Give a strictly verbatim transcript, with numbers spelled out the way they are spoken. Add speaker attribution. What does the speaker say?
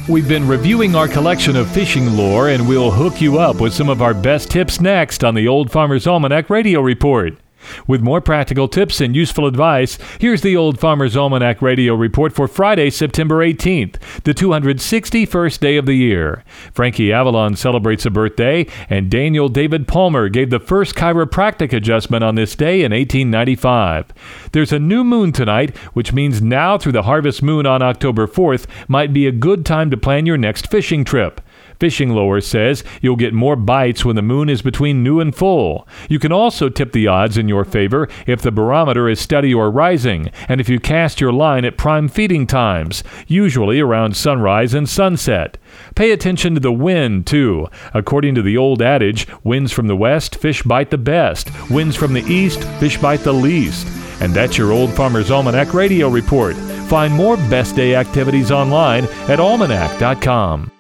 Speaker 1: We've been reviewing our collection of fishing lore, and we'll hook you up with some of our best tips next on the Old Farmer's Almanac Radio Report. With more practical tips and useful advice, here's the Old Farmer's Almanac Radio Report for Friday, September eighteenth, the two hundred sixty-first day of the year. Frankie Avalon celebrates a birthday, and Daniel David Palmer gave the first chiropractic adjustment on this day in eighteen ninety-five. There's a new moon tonight, which means now through the harvest moon on October fourth might be a good time to plan your next fishing trip. Fishing Lore says you'll get more bites when the moon is between new and full. You can also tip the odds in your favor if the barometer is steady or rising, and if you cast your line at prime feeding times, usually around sunrise and sunset. Pay attention to the wind, too. According to the old adage, winds from the west, fish bite the best. Winds from the east, fish bite the least. And that's your Old Farmer's Almanac Radio Report. Find more best day activities online at almanac dot com.